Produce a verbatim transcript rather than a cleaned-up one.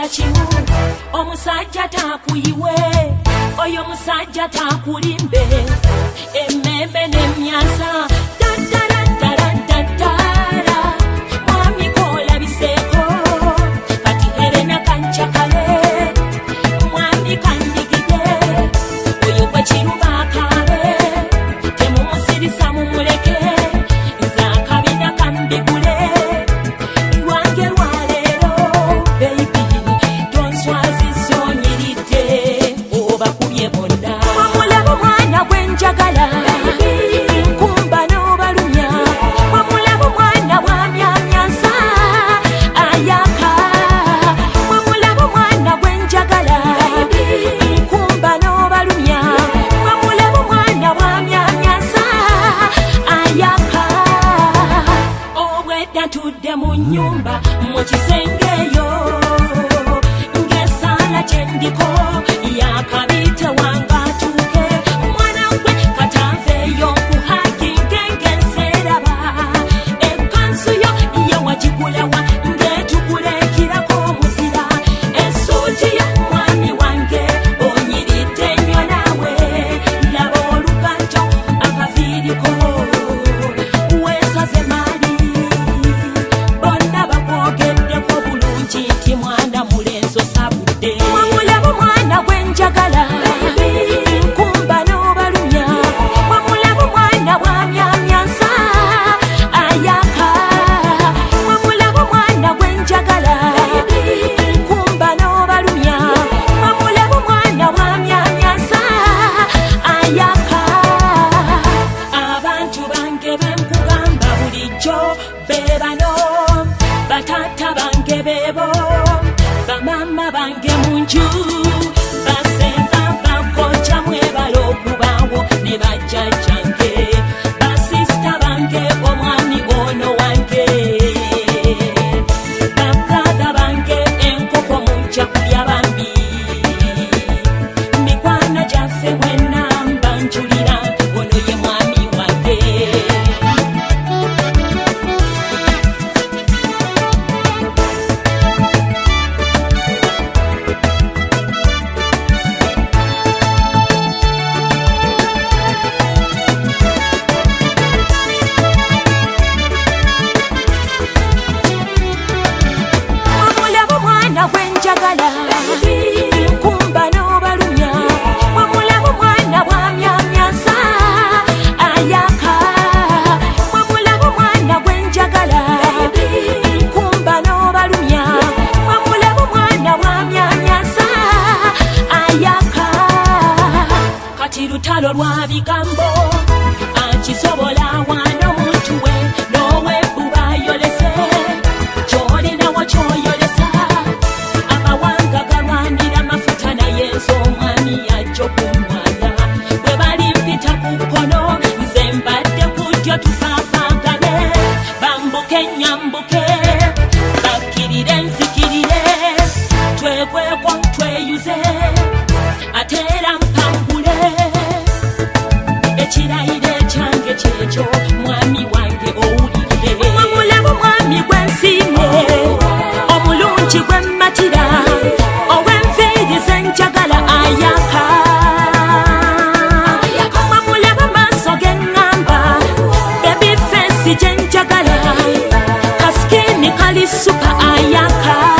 kikola kimu omusajja takuyiwe oyo musajja takulimbe emmembe n'emyasa tattarattarattara mwami kola biseeko kati Helena kanchakale mwami kandigide oyo gwe kiruba akabe temumusirisa mumuleke nze akabina kambigule lwange lwaleero baby tonswaziza onyiridde obakubye bonna wamulaba omwana gwenjagala nkumba n'obalumya wamulaba omwana bwamyamyansa ayaka wamulaba omwana gwenjagala nkumba n'obalumya wamulaba omwana bwamyamyansa ayaka obwedda tudde mu nnyumba mu kisengeyo ng'essaala kyendiko yakabite wanga atuuke omwana gwe katanveeyo nkuhaginge ng'enseeraba ekkansu yo ye wagigulawa ng'etukula ekirako omuzira essuuti yo mwami wange onyiridde nnyo naawe laba olugatto akaviiriko weesaze maali bonna bakwogeddeko bulungi nti mwana mulenzi osabudde wamulaba omwana gwenjagala nkumba n'obalumya wamulaba omwana bwamyamyansa ayaka wamulaba omwana gwenjagala nkumba n'obalumya wamulaba omwana bwamyamyansa ayaka abantu bange benkugamba bulijjo be bano bataata bange beebo bamama bange mu nju basemba bakojja mwebala okubaawo ne bajjajjange basisita bange omwami ono wange babrada bange enkoko mujja kulya bambi mikwano gyaffe mwenna mbanjulira ono ye mwami wange wamulaba omwana gwenjagala nkumba n'obalumya wamulaba omwana bwamyamyansa ayaka wamulaba omwana gwenjagala nkumba n'obalumya wamulaba omwana bwamyamyansa ayaka kati lutalo lwa bigambo akisobola wano omuntu we n'owebbuba ayolese ky'olinawo ky'oyolesa amawanga galwanira amafuta naye nze omwami yajja okumwana bwe bali mpita ku kkono nze mbadde kujjo tufaafaagane bambuke nyambuke bakkirire nzikirire twekweko tweyuze ate era mpangule ekirayiro ekyange kyekyo mwami wange owulidde wamulaba omwami gwensiimye omulungi gwemmatira ow'enviiri zenjagala ayaka wamulaba maaso geŋŋamba bebi fensi gyenjagala kasikini kali supa ayaka